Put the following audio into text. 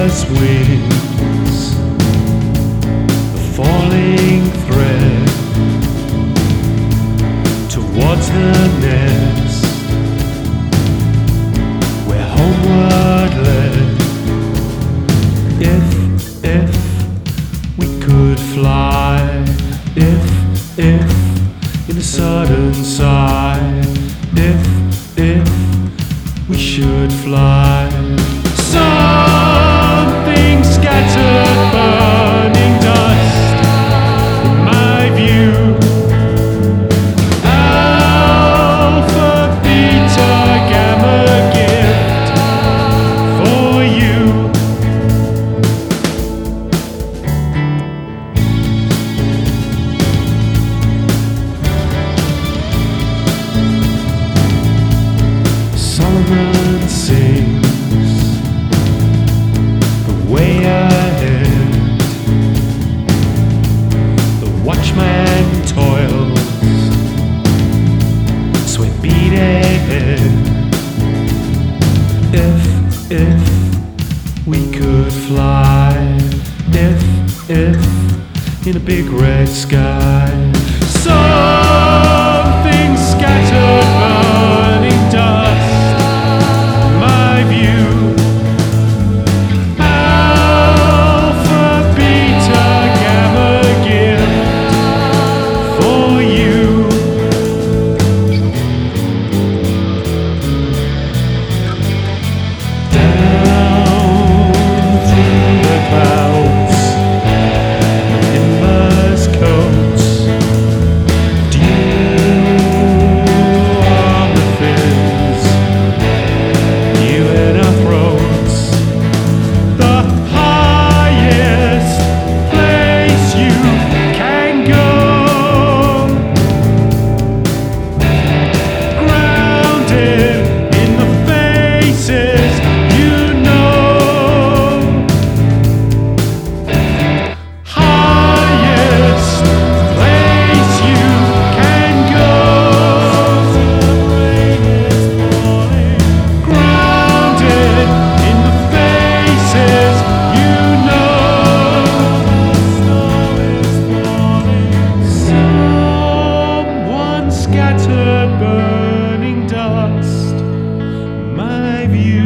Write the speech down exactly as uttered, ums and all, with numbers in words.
restless wings, a falling thread towards the nest, we're homeward led. If, if we could fly, if, if in a sudden sigh, if, if we should fly. Something scattered, burning dust in my view. Alpha, beta, gamma gift for you. Solomon sings way ahead, the watchman toils, sweat beaded. If, if we could fly, if, if in a big red sky. Something scattered, burning dust, my view. Scattered, burning dust, my view.